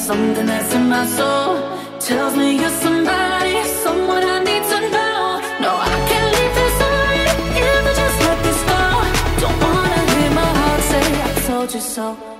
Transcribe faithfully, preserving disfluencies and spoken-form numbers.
Something that's in my soul tells me you're somebody, someone I need to know. No, I can't leave this already if I just let this go. Don't wanna hear my heart say I told you so.